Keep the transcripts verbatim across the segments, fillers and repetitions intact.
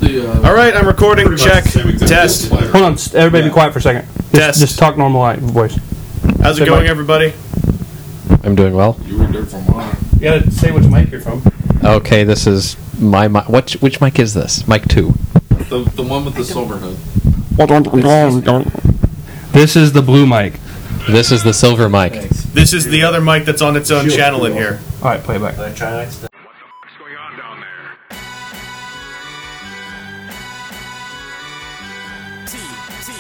actually. Uh, All right, I'm recording. Check. Test. Hold on, everybody, be quiet for a second. Just, Test. just talk normal like voice. How's it Say going, Mike. everybody? I'm doing well. You were there for mine. You gotta say which mic you're from. Okay, this is my mic. Which, which mic is this? Mic two. The the one with the silver hood. This is the blue mic. This is the silver mic. This is the other mic that's on its own channel in here. All right, play it back. What's going on down there? T, T.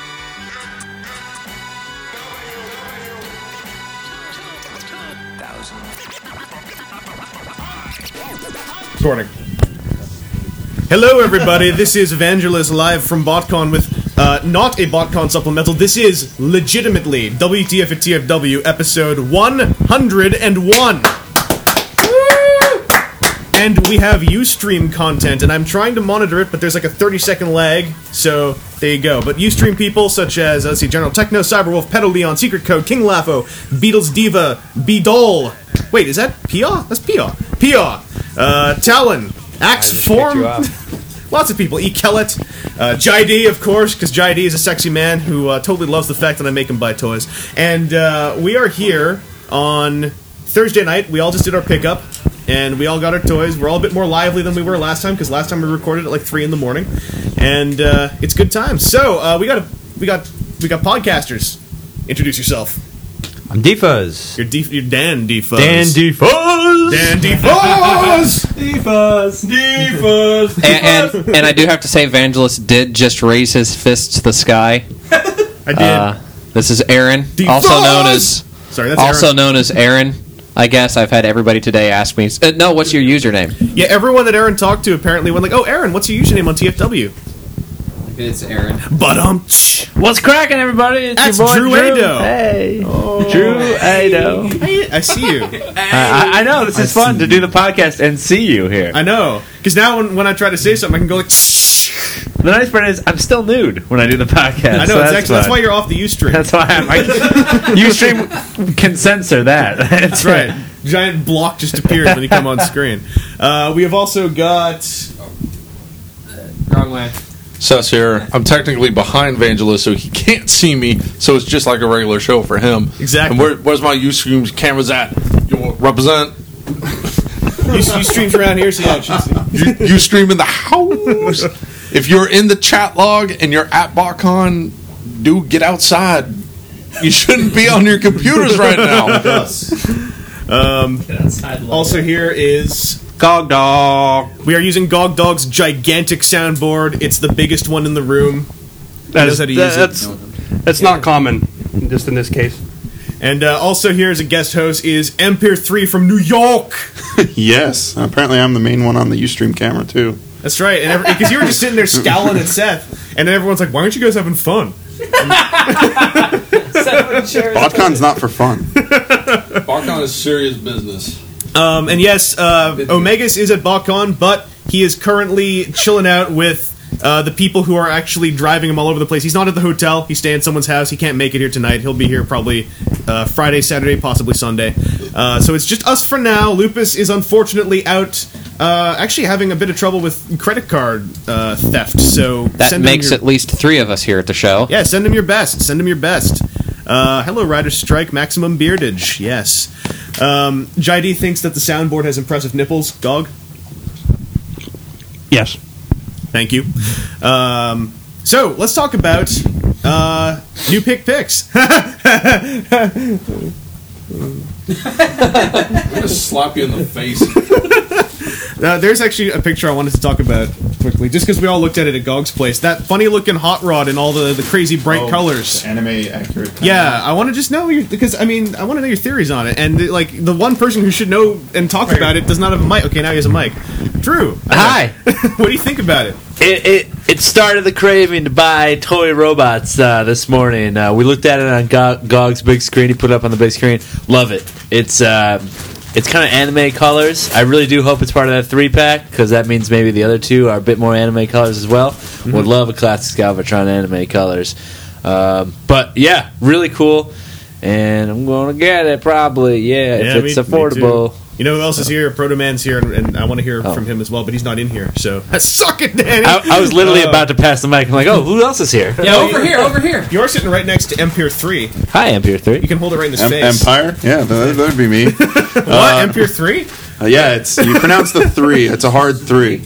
Recording. Hello, everybody. This is Evangelist live from BotCon with uh, not a BotCon supplemental. This is legitimately W T F at T F W episode one hundred one. And we have Ustream content, and I'm trying to monitor it, but there's like a thirty second lag, so there you go. But Ustream people such as, let's see, General Techno, Cyberwolf, Pedo Leon, Secret Code, King Lafo, Beatles Diva, Beedol. Wait, is that Pia? That's Pia. Pia. Uh, Talon. Axe Form. Lots of people. E. Kellett. Uh, Jai-D, of course, because Jai-D is a sexy man who uh, totally loves the fact that I make him buy toys. And uh, we are here on Thursday night. We all just did our pickup. And we all got our toys. We're all a bit more lively than we were last time, because last time we recorded at like three in the morning, and uh, it's good times. So uh, we got a, we got we got podcasters. Introduce yourself. I'm D-Fuzz. You're, D- you're Dan D-Fuzz. Dan D-Fuzz. Dan D-Fuzz. D-Fuzz. D-Fuzz. And, and and I do have to say, Evangelist did just raise his fist to the sky. I did. Uh, this is Aaron, D-Fuzz! also known as Sorry, that's also Aaron. known as Aaron. I guess I've had everybody today ask me, uh, no, what's your username? Yeah, everyone that Aaron talked to apparently went like, "Oh, Aaron, what's your username on T F W?" It's Aaron. But um, What's cracking, everybody? It's That's your boy Drew Drew. Ado. Hey. Drew Ado. I, I see you. I, I know, this is fun to do the podcast and see you here. I know, because now when, when I try to say something, I can go like. The nice part is, I'm still nude when I do the podcast. I know, so it's that's, actually, that's fun. why you're off the Ustream. That's why I'm like, Ustream can censor that. That's right. Giant block just appears when you come on screen. Uh, we have also got. Wrong way. Seth's here. I'm technically behind Vangelis, so he can't see me. So it's just like a regular show for him. Exactly. And where, where's my Ustream cameras at? You represent. You, you streams around here, so yeah, she's, You, you stream in the house. If you're in the chat log and you're at BotCon, dude, get outside. You shouldn't be on your computers right now. um, also here is Gog Dog. we are using Gog Dog's gigantic soundboard. It's the biggest one in the room. He knows how to use that's it. that's not common, just in this case. And uh, also here as a guest host is Empire three from New York. Yes, apparently I'm the main one on the Ustream camera too. That's right, and because you were just sitting there scowling at Seth, and then everyone's like, "Why aren't you guys having fun?" BotCon's not for fun. BotCon is serious business. Um, and yes, uh, Omegas is at BotCon, but he is currently chilling out with uh, the people who are actually driving him all over the place. He's not at the hotel. He's staying at someone's house. He can't make it here tonight. He'll be here probably uh, Friday, Saturday, possibly Sunday. Uh, so it's just us for now. Lupus is unfortunately out, uh, actually having a bit of trouble with credit card uh, theft. So That send him makes your- at least three of us here at the show. Yeah, send him your best. Send him your best. Uh, hello, Rider Strike, Maximum Beardage. Yes. Um, Jai-D thinks that the soundboard has impressive nipples. Gog? Yes. Thank you. Um, so, let's talk about uh, new pick picks. I'm going to slap you in the face. Uh, there's actually a picture I wanted to talk about quickly, just because we all looked at it at Gog's place. That funny-looking hot rod in all the, the crazy bright Oh, colors. Anime accurate. kind Yeah, I want to just know your, because I mean I want to know your theories on it, and like the one person who should know and talk about it does not have a mic. Okay, now he has a mic. Drew, Hi. what do you think about it? It, it it started the craving to buy toy robots uh, this morning. Uh, we looked at it on Go- Gog's big screen. He put it up on the big screen. Love it. It's uh, it's kind of anime colors. I really do hope it's part of that three pack, because that means maybe the other two are a bit more anime colors as well. Mm-hmm. Would love a classic Galvatron anime colors. Um, but yeah, really cool. And I'm going to get it probably. Yeah, Yeah, if it's me- me affordable. You know who else is here? Proto-Man's here, and, and I want to hear Oh. from him as well, but he's not in here, so... Suck it, Danny! I, I was literally Uh, about to pass the mic. I'm like, oh, who else is here? Yeah, over here, over here. You're sitting right next to Empire three. Hi, Empire three. You can hold it right in his Em- face. Empire? Yeah, that would be me. What? Empire three? Uh, yeah, it's you pronounce the three. It's a hard three.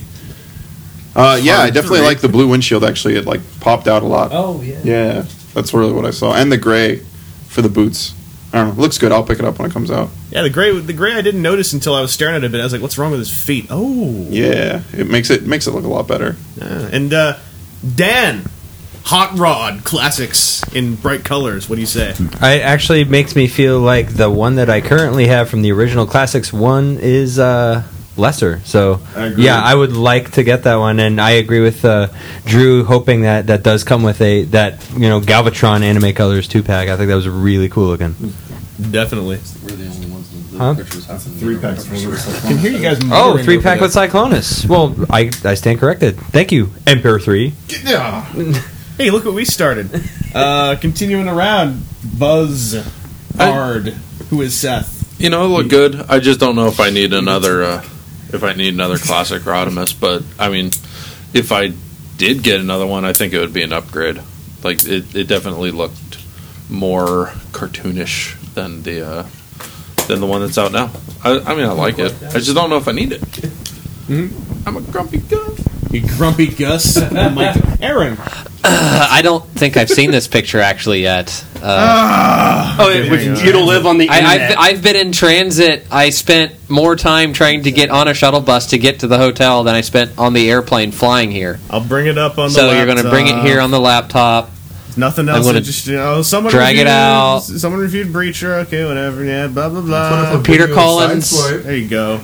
Uh, yeah, I definitely three. like the blue windshield. Actually, it like popped out a lot. Oh, yeah. Yeah, that's really what I saw, and the gray for the boots. I don't know. It looks good. I'll pick it up when it comes out. Yeah, the gray the gray I didn't notice until I was staring at it a bit. I was like, what's wrong with his feet? Oh. Yeah, it makes it makes it look a lot better. Yeah. And uh, Dan, Hot Rod Classics in bright colors. What do you say? It actually makes me feel like the one that I currently have from the original Classics one is uh, lesser. So, I agree. yeah, I would like to get that one, and I agree with uh, Drew, hoping that that does come with a that you know Galvatron Anime Colors two pack. I think that was really cool looking. Definitely. We're the only ones in the Huh? pictures. Three packs. I can hear you guys. Oh, muttering three over pack there. with Cyclonus. Well, I I stand corrected. Thank you, Emperor three. Yeah. Hey, look what we started. Uh, continuing around, Buzz Ard, who is Seth. You know, it look good. I just don't know if I need another. Uh, if I need another classic Rodimus, but I mean, if I did get another one, I think it would be an upgrade. Like it, it definitely looked more cartoonish than the uh, than the one that's out now. I, I mean, I like it. I just don't know if I need it. Mm-hmm. I'm a grumpy Gus. You grumpy Gus. Mike. Aaron. Uh, I don't think I've seen this picture actually yet. Uh, Oh, it, which, you don't live on the I, internet. I've, I've been in transit. I spent more time trying to get on a shuttle bus to get to the hotel than I spent on the airplane flying here. I'll bring it up on the So laptop. you're going to bring it here on the laptop. Nothing I'm else. gonna I just you know, someone drag it reviewed, out. Someone reviewed Breacher. Okay, whatever. Yeah, blah blah blah. Peter Collins. There you go.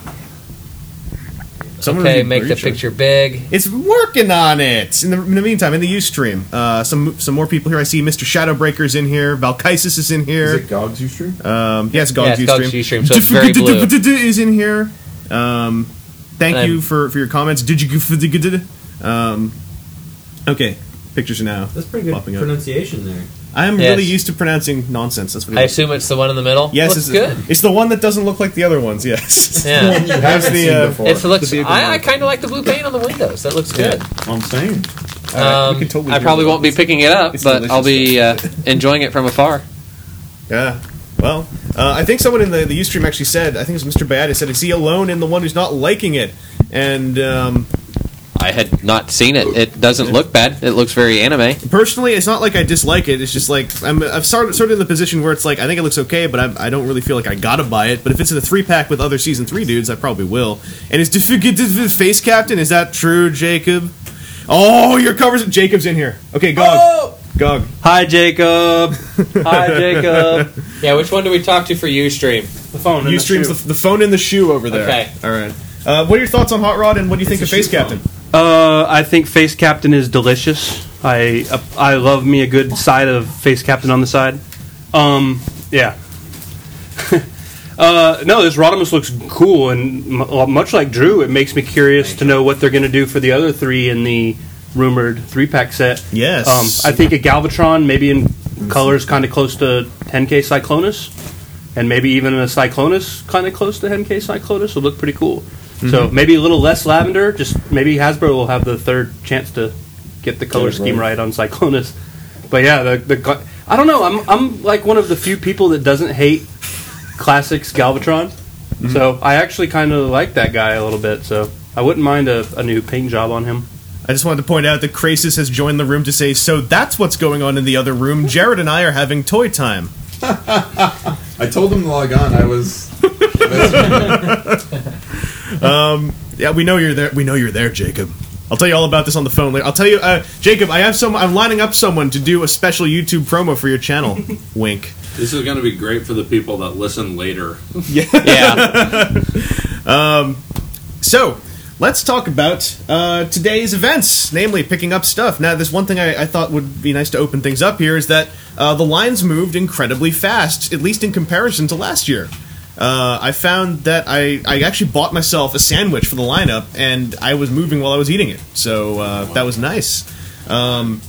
Someone Okay, reviewed make the Breacher. picture big. It's working on it. In the, in the meantime, in the Ustream, uh, some some more people here. I see Mister Shadowbreaker's in here. Valkysis is in here. Gog's Ustream? Um, yes, Yeah, Gog's it's Gog's Ustream. Ustream, so it's very blue. Is in here. Um, thank And you I'm- for, for your comments. Did you? Um, okay, pictures are now. That's pretty popping up. pronunciation there. I am Yes. really used to pronouncing nonsense. That's what it I is. assume it's the one in the middle. Yes, looks it's good. It's the one that doesn't look like the other ones. Yes. Yeah. That's the. Uh, It looks. The vehicle I, I mark. kind of like the blue paint on the windows. That looks good. I'm saying. All right, we Um, can totally I do probably that. won't be picking it up, It's but delicious I'll be uh, enjoying it from afar. Yeah. Well, uh, I think someone in the, the Ustream actually said, I think it was Mister Bad, said, is he alone in the one who's not liking it? And um, I had not seen it. It doesn't look bad. It looks very anime. personally, it's not like I dislike it. It's just like, I'm, I've started sort of in the position where it's like, I think it looks okay, but I, I don't really feel like I gotta buy it. But if it's in a three pack with other Season three dudes, I probably will. And is the Face Captain, is that true, Jacob? Oh, your covers. Jacob's in here. Okay, Gog. Gog. Hi, Jacob. Hi, Jacob. Yeah, which one do we talk to for Ustream? The phone. in the Ustream's shoe. the, the phone in the shoe over there. Okay. All right. Uh, what are your thoughts on Hot Rod, and what do you think of Face Captain? Uh, I think Face Captain is delicious. I uh, I love me a good side of Face Captain on the side. Um, yeah. uh, no, this Rodimus looks cool, and m- much like Drew, it makes me curious to know what they're going to do for the other three in the rumored three pack set. Yes. Um, I think a Galvatron, maybe in colors kind of close to ten K Cyclonus, and maybe even a Cyclonus kind of close to ten K Cyclonus would look pretty cool. So maybe a little less lavender. Just maybe Hasbro will have the third chance to get the color scheme right on Cyclonus. But yeah, the the co- I don't know. I'm I'm like one of the few people that doesn't hate Classics Galvatron. So I actually kind of like that guy a little bit. So I wouldn't mind a, a new paint job on him. I just wanted to point out that Krasis has joined the room to say, so that's what's going on in the other room. Jared and I are having toy time. I told him to log on. I was. Um, yeah, we know you're there. We know you're there, Jacob. I'll tell you all about this on the phone later. I'll tell you, uh, Jacob. I have some. I'm lining up someone to do a special YouTube promo for your channel. Wink. This is going to be great for the people that listen later. Yeah. Um, so let's talk about uh, today's events, namely picking up stuff. Now, there's one thing I, I thought would be nice to open things up here is that uh, the lines moved incredibly fast, at least in comparison to last year. Uh, I found that I, I actually bought myself a sandwich for the lineup, and I was moving while I was eating it, so uh, that was nice. Um,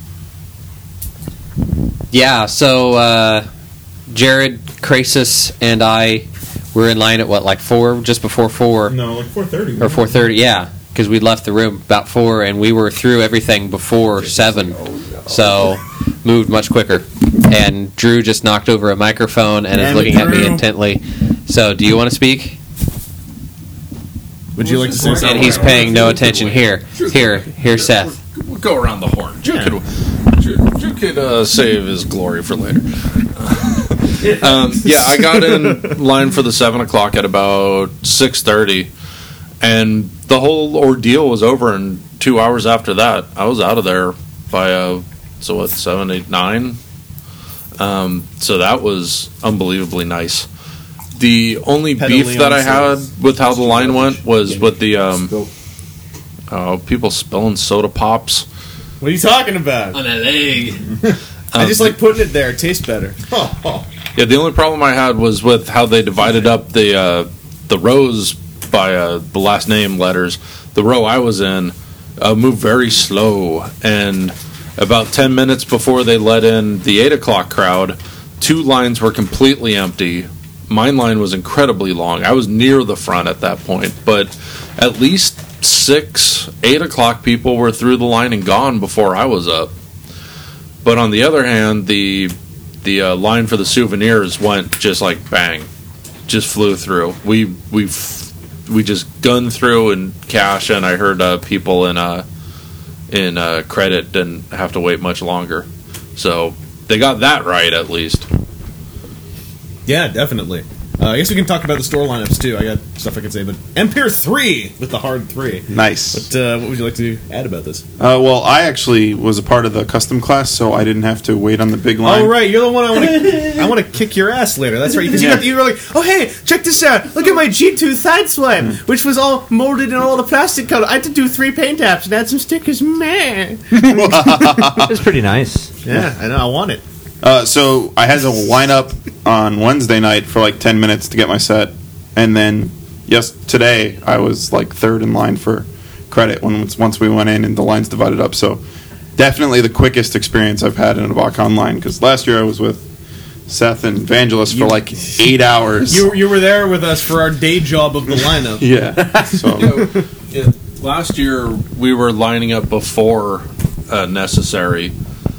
Yeah, so uh, Jared, Krasis, and I We were in line at what, like four, just before four No, like four thirty. or four thirty. Yeah, because we left the room about four, and we were through everything before seven. So moved much quicker. And Drew just knocked over a microphone and Damn is it, looking at me Drew. intently. So, do you want to speak? Would you like to say something? And he's paying no attention. Here, here, here, Seth. We'll go around the horn. Drew could, Drew, Drew could uh, save his glory for later. um, yeah, I got in line for the seven o'clock at about six thirty, and the whole ordeal was over in two hours after that. I was out of there by uh, so what seven, eight, nine. Um, so that was unbelievably nice. The only beef that I had with how the line went was with the um, oh, people spilling soda pops. What are you talking about? On a leg. I just like putting it there. It tastes better. Yeah, the only problem I had was with how they divided up the uh, the rows by uh, the last name letters. The row I was in uh, moved very slow, and about ten minutes before they let in the eight o'clock crowd, two lines were completely empty. My line was incredibly long. I was near the front at that point, but at least six, eight o'clock people were through the line and gone before I was up. But on the other hand, the the uh, line for the souvenirs went just like bang, just flew through. We we f- we just gunned through and cash, and I heard uh, people in uh, in uh, credit didn't have to wait much longer. So they got that right at least. Yeah, definitely. Uh, I guess we can talk about the store lineups too. I got stuff I can say, but Empire three with the hard three. Nice. But uh, what would you like to add about this? Uh, well, I actually was a part of the custom class, so I didn't have to wait on the big line. Oh right, you're the one I want to. I want to kick your ass later. That's right, because you, Yeah. got- you were like, oh hey, check this out. Look at my G two Sideswipe, which was all molded in all the plastic color. I had to do three paint apps and add some stickers. Man, It's pretty nice. yeah, I know. I want it. Uh, so I had to line up on Wednesday night for like ten minutes to get my set, and then yes, today I was like third in line for credit when once we went in and the lines divided up. So definitely the quickest experience I've had in a BotCon line, because last year I was with Seth and Vangelis for like eight hours. You you were there with us for our day job of the lineup. yeah. So Yeah, last year we were lining up before uh, necessary,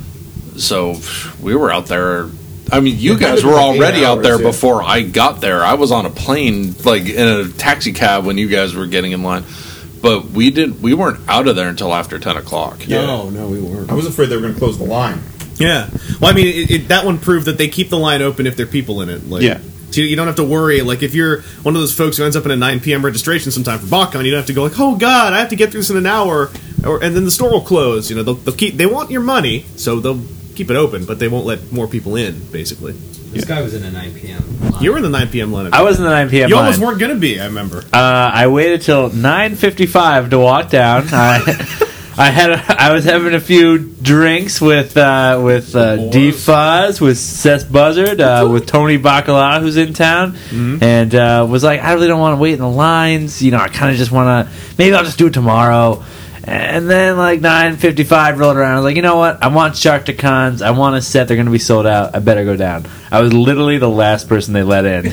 so we were out there. I mean, you guys were already out there before I got there. I was on a plane, like in a taxi cab, when you guys were getting in line. But we didn't. We weren't out of there until after ten o'clock. No, no, we weren't. I was afraid they were going to close the line. Yeah. Well, I mean, it, it, that one proved that they keep the line open if there are people in it. Like, Yeah. So you, you don't have to worry. Like, if you're one of those folks who ends up in a nine p.m. registration sometime for BotCon, you don't have to go like, oh god, I have to get through this in an hour, or and then the store will close. You know, they'll, they'll keep. They want your money, so they'll keep it open, but they won't let more people in. Basically, This guy was in a nine p.m. you were in the nine p.m. lineup. I was in the nine p.m. You line. almost weren't going to be. I remember. Uh, I waited till nine fifty-five to walk down. I, I had a, I was having a few drinks with uh, with uh, D Fuzz, with Seth Buzzard, uh, with Tony Bacala, who's in town, and uh, was like, I really don't want to wait in the lines. You know, I kind of just want to. Maybe I'll just do it tomorrow. And then like nine fifty-five rolled around. I was like, you know what? I want Sharktacons. I want a set. They're going to be sold out. I better go down. I was literally the last person they let in. Did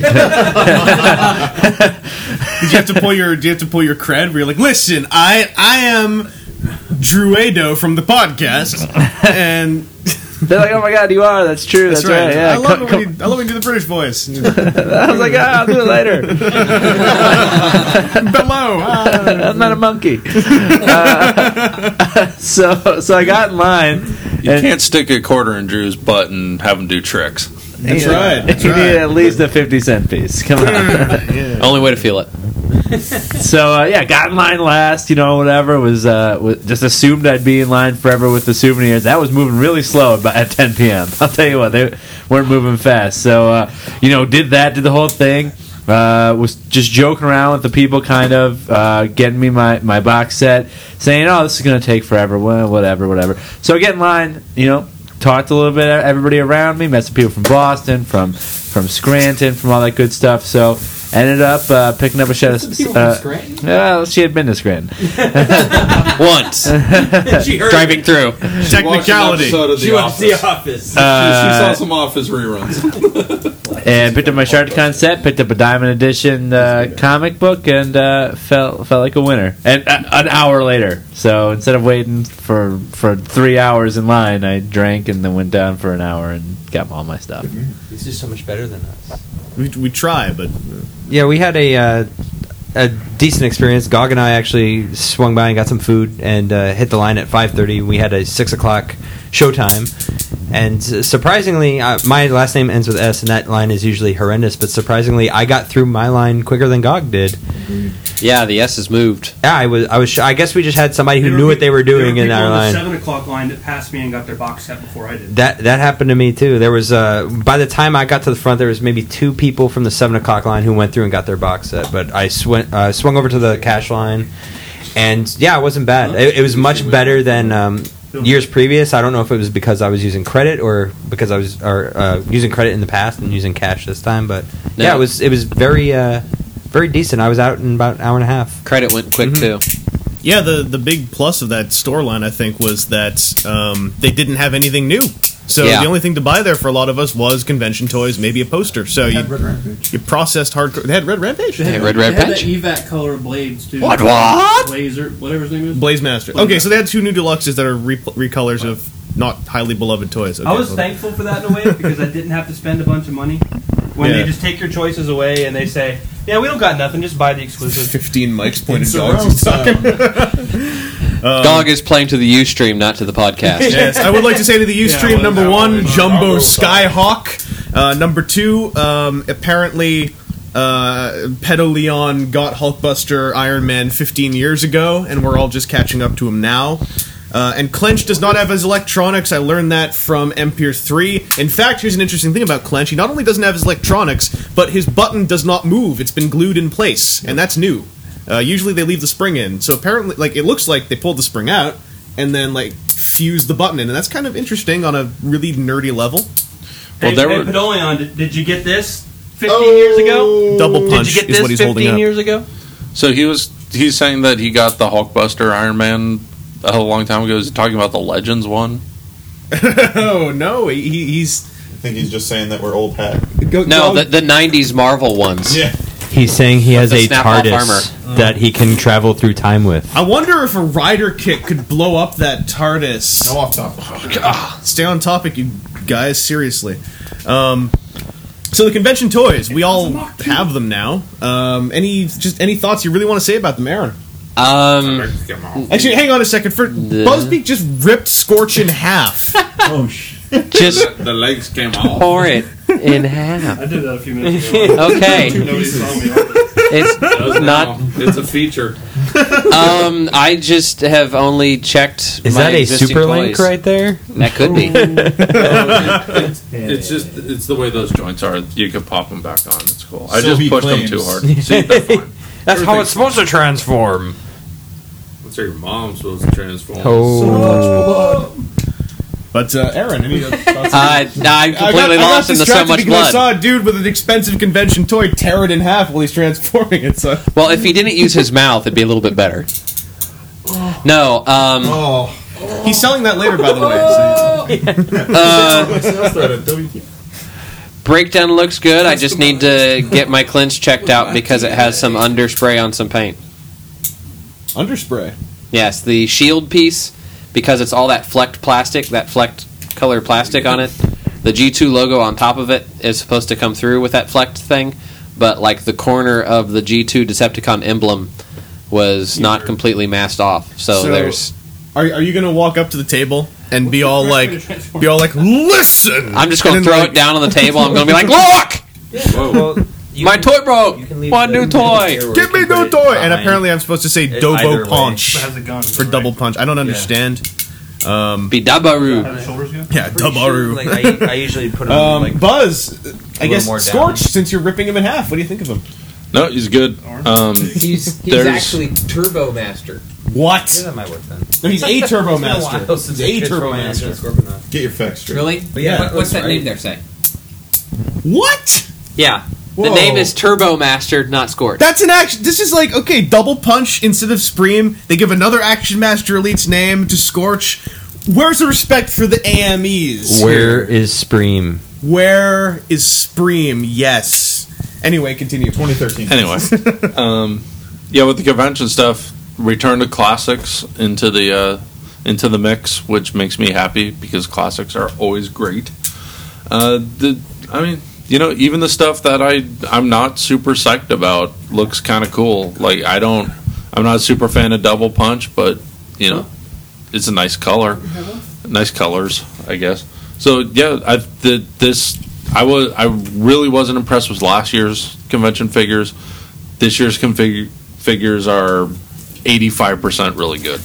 you have to pull your? Did you have to pull your cred? Where you're like, listen, I I am Druedo from the podcast, and They're like, oh my god, you are. That's true. That's, right. Yeah. I love Come- it when you, I love when you do the British voice. I was like, ah, I'll do it later. Below. Ah. I'm not a monkey. Uh, so, so I got in line. You and- can't stick a quarter in Drew's butt and have him do tricks. That's right. That's you right. need at least a fifty cent piece. Come on. Only way to feel it. So uh, yeah, got in line last. You know, whatever was, uh, was just assumed I'd be in line forever with the souvenirs. That was moving really slow about at ten p.m. I'll tell you what, they weren't moving fast. So uh, you know, did that, did the whole thing. Uh, was just joking around with the people, kind of uh, getting me my, my box set, saying, "Oh, this is going to take forever." Well, whatever, whatever. So I get in line. You know, talked a little bit to everybody around me. Met some people from Boston, from from Scranton, from all that good stuff. So ended up uh, picking up a shed of. People Uh, from Scranton? well, she had been to Scranton. Once. She heard Driving through. Technicality. She went to the office. Uh, some Office reruns. and picked up my Sharkticon set, picked up a Diamond Edition uh, comic book, and uh, felt felt like a winner. And uh, an hour later, so instead of waiting for for three hours in line, I drank and then went down for an hour and got all my stuff. He's just so much better than us. We, we try, but Yeah, we had a uh, a decent experience. Gog and I actually swung by and got some food and uh, hit the line at five thirty. We had a six o'clock showtime. And uh, surprisingly, uh, my last name ends with S, and that line is usually horrendous. But surprisingly, I got through my line quicker than Gog did. Yeah, the S has moved. Yeah, I was. I was. sh- I guess we just had somebody who There knew were what they were peop- doing there were in people our the line. seven o'clock line that passed me and got their box set before I did. That that happened to me too. There was uh, by the time I got to the front, there was maybe two people from the seven o'clock line who went through and got their box set. But I sw- uh, swung over to the cash line, and yeah, it wasn't bad. It, it was much better than um, years previous. I don't know if it was because I was using credit or because I was or uh, using credit in the past and using cash this time. But No. yeah, it was it was very uh, very decent. I was out in about an hour and a half. Credit went quick too. yeah, the the big plus of that store line, I think, was that um, they didn't have anything new. So Yeah. the only thing to buy there for a lot of us was convention toys, maybe a poster. So you, you processed hardcore. They had Red Rampage? Hey, Red Red They had Patch. that E VAC color blades too. What, what? Blazer, whatever his name is. Blaze Master. Okay, so they had two new deluxes that are re- recolors of not highly beloved toys. Okay, I was well, thankful for that in a way because I didn't have to spend a bunch of money. When Yeah. they just take your choices away and they say, "Yeah, we don't got nothing. Just buy the exclusive." fifteen mics pointed It's dogs. around He's talking. Gog is playing to the Ustream, not to the podcast. Yes, I would like to say to the Ustream, well, number that one, was Jumbo Chicago style. Skyhawk. Uh, number two, um, apparently, uh, Pedo Leon got Hulkbuster Iron Man fifteen years ago, and we're all just catching up to him now. Uh, and Clench does not have his electronics. I learned that from Empire three. In fact, here's an interesting thing about Clench. He not only doesn't have his electronics, but his button does not move. It's been glued in place, and that's new. Uh, usually they leave the spring in. So apparently, like, it looks like they pulled the spring out and then, like, fused the button in. And that's kind of interesting on a really nerdy level. Well, hey, there hey, were- Pedolion, did, did you get this fifteen years ago? Double Did punch you get is this what he's holding fifteen up. years ago? So he was he's saying that he got the Hulkbuster Iron Man a long time ago. Is he talking about the Legends one? Oh, no. He, he's... I think he's just saying that we're old hat. Go, No, go- the, the nineties Marvel ones. Yeah. He's saying he has the a snap-off TARDIS that he can travel through time with. I wonder if a rider kick could blow up that TARDIS. No off top. Stay on topic, you guys. Seriously. Um, so the convention toys, we all have them now. Um, any just any thoughts you really want to say about them, Aaron? Um, Actually, hang on a second. For Buzzbeak just ripped Scorch in half. Oh, shit. just The legs came off. pour it in half. I did that a few minutes ago. Okay, Nobody saw me. it's not. It's a feature. Um, I just have only checked. Is my that a existing super link toys. right there? That could be. It's just it's the way those joints are. You could pop them back on. It's cool. I So just he pushed claims. them too hard. See, they're fine. That's how it's supposed to transform. Let's say your mom's supposed to transform. Oh, But uh, Aaron, any other thoughts? Uh, I'm completely I got, I got lost into so distracted much because I blood. saw a dude with an expensive convention toy tear it in half while he's transforming it. So Well, if he didn't use his mouth, it'd be a little bit better. No, um, Oh. he's selling that later, by the way. So. uh, breakdown looks good. I just need to get my clinch checked out because it has some underspray on some paint. Underspray. Yes, the shield piece, because it's all that flecked plastic, that flecked color plastic on it. The G two logo on top of it is supposed to come through with that flecked thing, but like the corner of the G two Decepticon emblem was not completely masked off. So, So- there's. Are, are you gonna walk up to the table and be all like, be all like, listen? I'm just going to And throw then, like, it down on the table. I'm going to be like, look! Whoa. My toy broke! One new toy! Give me no toy! And apparently, I'm supposed to say Either Dobo way. Punch It has a gun for double punch. I don't understand. Um, Be Dabaru. How the shoulders go? yeah, Dabaru. Like, I, I usually put him Um, like Buzz, I little guess more down. Scorch. Since you're ripping him in half, what do you think of him? No, he's good. Um, He's he's There's- actually Turbo Master. What? Yeah, that might work then. No, he's a Turbo It's been a Master. while since He's a I Turbo transformed Master. into a Scorponok. Get your facts straight. Really? But Yeah, what, what's that's that right. name there say? What? Yeah. The Whoa. name is Turbo Master, not Scorch. That's an action. This is like, okay, double punch instead of Scream. They give another Action Master Elite's name to Scorch. Where's the respect for the A M Es? Where is Spreem? Where is Spreem? Yes. Anyway, continue. twenty thirteen. Anyway, um, yeah, with the convention stuff, return to classics into the uh, into the mix, which makes me happy because classics are always great. Uh, the, I mean, you know, even the stuff that I I'm not super psyched about looks kind of cool. Like I don't, I'm not a super fan of Double Punch, but you know, it's a nice color, nice colors, I guess. So yeah, I the this. I was I really wasn't impressed with last year's convention figures. This year's config, figures are eighty-five percent really good.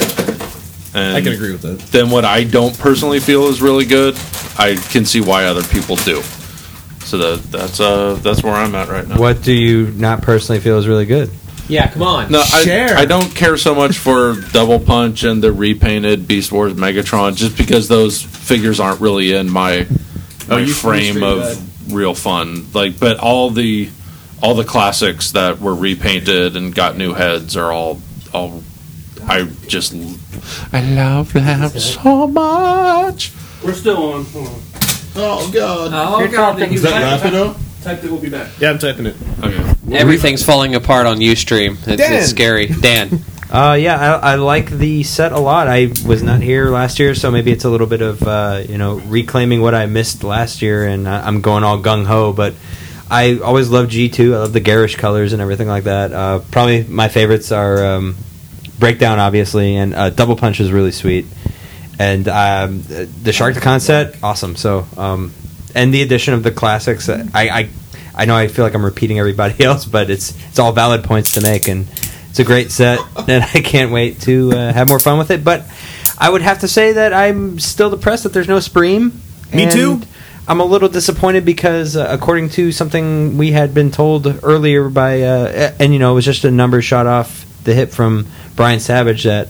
And I can agree with that. Then what I don't personally feel is really good, I can see why other people do. So that that's uh that's where I'm at right now. What do you not personally feel is really good? Yeah, come on. No, I, Share. I don't care so much for Double Punch and the repainted Beast Wars Megatron, just because those figures aren't really in my Oh, my you frame straight of bad. real fun. Like, but all the all the classics that were repainted and got new heads are all all. I just I love them so much. We're still on. Hold on. Oh god. Oh, God. talking- Is that Rapido? Type it, we'll be back. Yeah, I'm typing it. Okay. Everything's falling apart on Ustream. It's, Dan. it's scary. Dan. Uh, yeah, I, I like the set a lot. I was not here last year, so maybe it's a little bit of uh, you know reclaiming what I missed last year, and I, I'm going all gung ho. But I always loved G two. I love the garish colors and everything like that. Uh, probably my favorites are um, Breakdown, obviously, and uh, Double Punch is really sweet, and um, the Sharkticon set, awesome. So, um, and the addition of the classics, uh, I, I I know I feel like I'm repeating everybody else, but it's it's all valid points to make, and it's a great set, and I can't wait to uh, have more fun with it. But I would have to say that I'm still depressed that there's no Spreem. Me and too. I'm a little disappointed because, uh, according to something we had been told earlier by, uh, and you know, it was just a number shot off the hip from Brian Savage that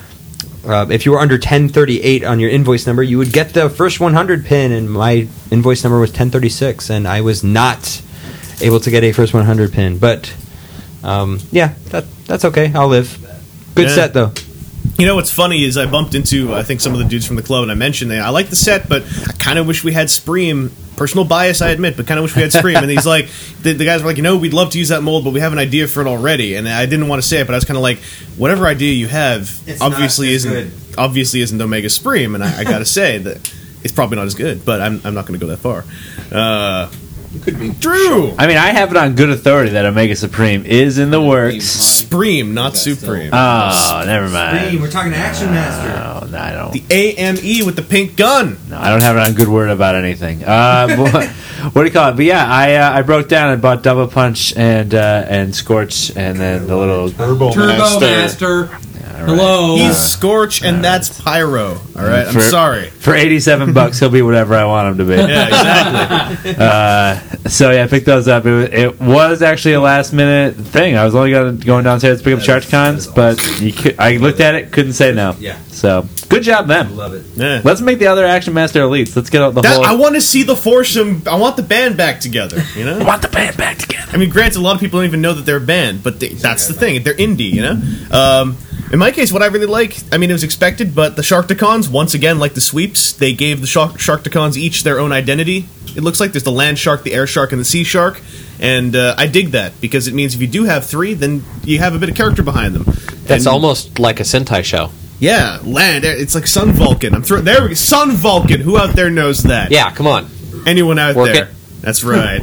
uh, if you were under ten thirty-eight on your invoice number, you would get the first one hundred pin, and my invoice number was ten thirty-six, and I was not able to get a first one hundred pin. But um, yeah, that that's okay. I'll live. Good Yeah. set though. You know what's funny is I bumped into I think some of the dudes from the club, and I mentioned that I like the set, but I kind of wish we had Spreem. Personal bias, I admit, but kind of wish we had Spreem. And he's like, the, the guys were like, you know, we'd love to use that mold, but we have an idea for it already. And I didn't want to say it, but I was kind of like, whatever idea you have, It's obviously not as isn't good. obviously isn't Omega Spreem, and I, I got to say that it's probably not as good. But I'm I'm not going to go that far. Uh, Could be. Drew, I mean, I have it on good authority that Omega Supreme is in the works. Spreem, not Supreme. Oh, never mind. We're talking Action Master. No, no, I don't. The A M E with the pink gun. No, I don't have it on good word about anything. Uh, what, what do you call it? But yeah, I uh, I broke down and bought Double Punch and uh, and Scorch, and then the little. Turbo, Turbo Master. Master. All right. Hello. He's Scorch, and that's Pyro. All right, I'm For- sorry. For eighty-seven bucks, he'll be whatever I want him to be. Yeah, exactly. Uh, so yeah, I picked those up. It was, it was actually a last minute thing. I was only going, going downstairs to pick up Sharkticons, but you could, I looked at it, couldn't say no. Yeah. So good job, them. Love it. Yeah. Let's make the other Action Master elites. Let's get out the That, whole. I want to see the foursome. I want the band back together. You know. want the band back together. I mean, granted, a lot of people don't even know that they're a band, but they, that's the thing. They're indie, you know. Um, in my case, what I really like, I mean, it was expected, but the Sharkticons, once again, like the sweeps, they gave the Shark- Sharkticons each their own identity. It looks like there's the land shark, the air shark, and the sea shark, and uh, I dig that because it means if you do have three, then you have a bit of character behind them. That's And- almost like a Sentai show. yeah, land. air- It's like Sun Vulcan. I'm throw- there. We go. Sun Vulcan. Who out there knows that? Yeah, come on. Anyone out Work there? it. That's right.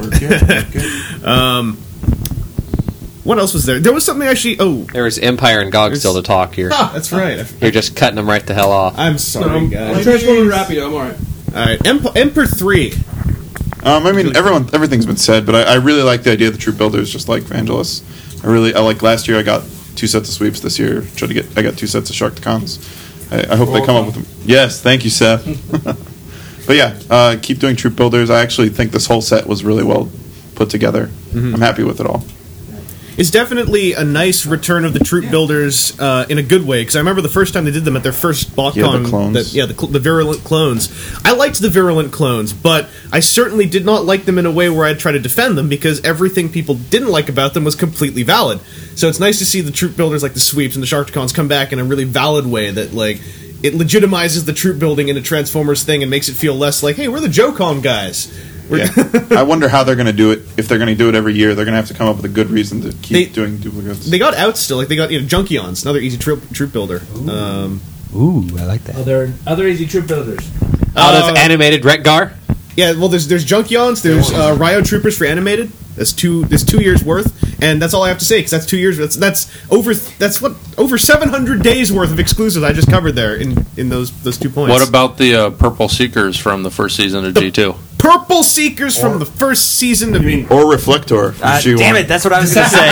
um, what else was there? There was something actually. Oh, There was Empire and Gog still to talk. You're, ah, that's right. you're just cutting them right the hell off. I'm sorry, guys. Transforming Rapido, I'm alright. All right, Emp- Emperor three. Um, I mean, everyone, everything's been said, but I, I really like the idea of the troop builders, just like Vangelis. I really, I like last year. I got two sets of sweeps. This year, tried to get, I got two sets of Sharkticons. I, I hope they come up with them. Yes, thank you, Seth. But yeah, uh, keep doing troop builders. I actually think this whole set was really well put together. I'm happy with it all. It's definitely a nice return of the troop builders uh, in a good way because I remember the first time they did them at their first BotCon. Yeah, the clones. that- yeah, the, cl- the virulent clones. I liked the virulent clones, but I certainly did not like them in a way where I'd try to defend them because everything people didn't like about them was completely valid. So it's nice to see the troop builders like the sweeps and the Sharkticons come back in a really valid way that like it legitimizes the troop building in a Transformers thing and makes it feel less like, hey, we're the Jocom guys. We're Yeah. I wonder how they're going to do it. If they're going to do it every year, they're going to have to come up with a good reason to keep They- doing duplicates. They got outs still, like they got you know Junkions, another easy troop troop builder. Um, Ooh, I like that. Other other easy troop builders. Out Uh, of animated Rekgar. Yeah, well, there's there's Junkions, there's uh, Ryo Troopers for animated. That's two. That's two years worth, and that's all I have to say because that's two years. That's that's over. That's what over seven hundred days worth of exclusives I just covered there in, in those those two points. What about the uh, Purple Seekers from the first season of G two? Purple Seekers from the first season of Or Reflector. if Uh, you damn want. it, that's what I was going to say.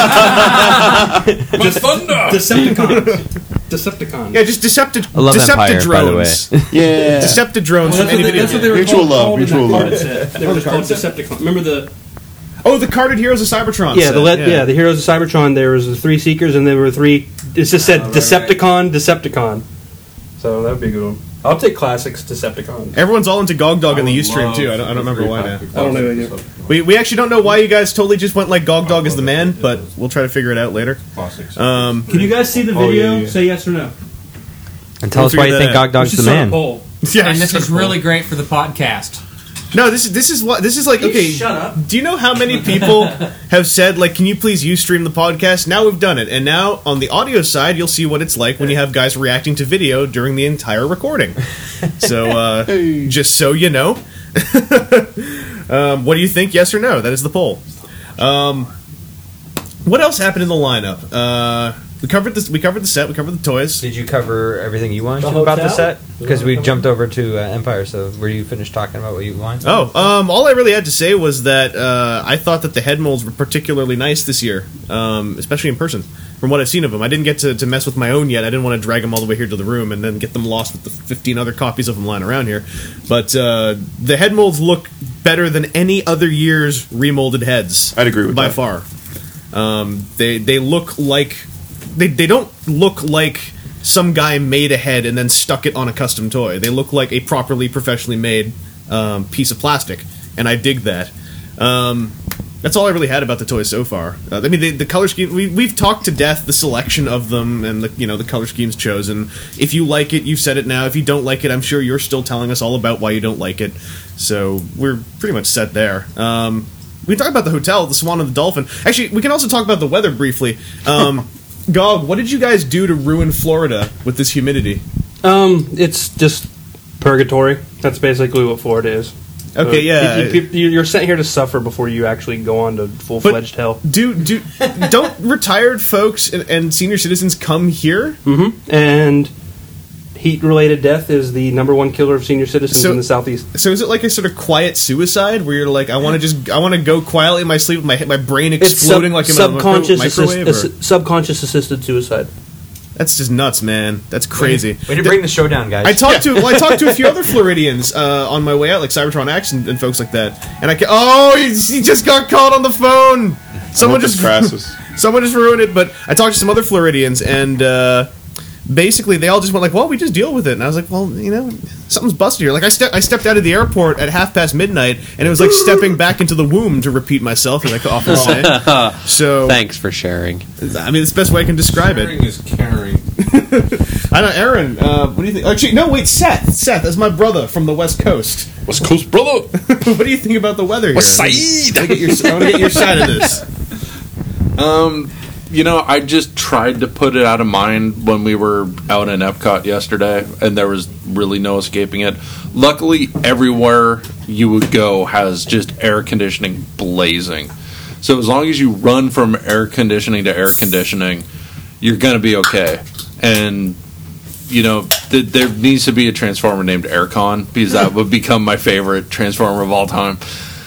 Decepticon. Decepticon. Yeah, just Decepti- I love Empire, by the Deceptidrones. way. Yeah. Deceptidrones Well, from that's, any what they, video that's what game. they were Mutual called, love, called in mutual that love. card set. They were just called Decepticon. Remember the Oh, the carded heroes of Cybertron. yeah set. the let, yeah. the Heroes of Cybertron. There was the three Seekers, and there were three. It just said Decepticon, Decepticon. So that would be a good one. I'll take classics Decepticon. Everyone's all into Gog Dog in the Ustream too. I don't, I don't remember why now. I don't know either. We, we actually don't know why you guys totally just went like Gog Dog is the man, but we'll try to figure it out later. Um, Can you guys see the Oh, video? yeah, yeah. Say yes or no. And tell We'll us why you figure think that out. Gog Dog's We the should start a man. poll. yeah, And this is really great for the podcast. no. This is this is what this is like. Okay, shut up. do you know how many people have said like, "Can you please Ustream the podcast?" Now we've done it, and now on the audio side, you'll see what it's like when you have guys reacting to video during the entire recording. So uh, just so you know, um, what do you think? Yes or no? That is the poll. Um, what else happened in the lineup? Uh, we covered this. We covered the set. We covered the toys. Did you cover everything you wanted The to about the hotel? set? Because we jumped over to uh, Empire, so were you finished talking about what you wanted? Oh, um, all I really had to say was that uh, I thought that the head molds were particularly nice this year, um, especially in person. From what I've seen of them, I didn't get to, to mess with my own yet. I didn't want to drag them all the way here to the room and then get them lost with the fifteen other copies of them lying around here. But uh, the head molds look better than any other year's remolded heads. I'd agree with by that. far. Um, they they look like they they don't look like some guy made a head and then stuck it on a custom toy. They look like a properly professionally made um, piece of plastic, and I dig that. Um, that's all I really had about the toys so far. Uh, I mean, the, the color scheme. We, we've talked to death the selection of them and the you know the color schemes chosen. If you like it, you've said it now. If you don't like it, I'm sure you're still telling us all about why you don't like it. So we're pretty much set there. Um, we can talk about the hotel, the Swan and the Dolphin. Actually, we can also talk about the weather briefly. Um, Gog, what did you guys do to ruin Florida with this humidity? Um, it's just purgatory. That's basically what Florida is. Okay, yeah. you, you, you're sent here to suffer before you actually go on to full fledged hell. Do do don't retired folks and, and senior citizens come here? Mm-hmm. And heat related death is the number one killer of senior citizens So- in the southeast. So is it like a sort of quiet suicide where you're like, I want to just I want to go quietly in my sleep with my my brain exploding like in a micro- subconscious microwave? assist, or- assi- subconscious assisted suicide. That's just nuts, man. That's crazy. Way to bring the show down, guys. I talked to well, I talked to a few other Floridians uh, on my way out, like Cybertron X and, and folks like that. And I ca- oh, he, he just got caught on the phone. Someone hope it's just Crassus. someone just ruined it. But I talked to some other Floridians, and uh, basically they all just went like, "Well, we just deal with it." And I was like, "Well, you know, something's busted here." Like I ste- I stepped out of the airport at half past midnight, and it was like stepping back into the womb, to repeat myself, as I often say. So Thanks for sharing. I mean, it's the best way I can describe it. Caring is caring. I know, Aaron. Uh, what do you think? Actually, no, wait, Seth. Seth, that's my brother from the West Coast. West Coast brother. What do you think about the weather here? West I Side. want to get your, I wanna get your side of this. Um, you know, I just tried to put it out of mind when we were out in Epcot yesterday, and there was really no escaping it. Luckily, everywhere you would go has just air conditioning blazing. So as long as you run from air conditioning to air conditioning, you're going to be okay. And, you know, th- there needs to be a Transformer named Aircon, because that would become my favorite Transformer of all time.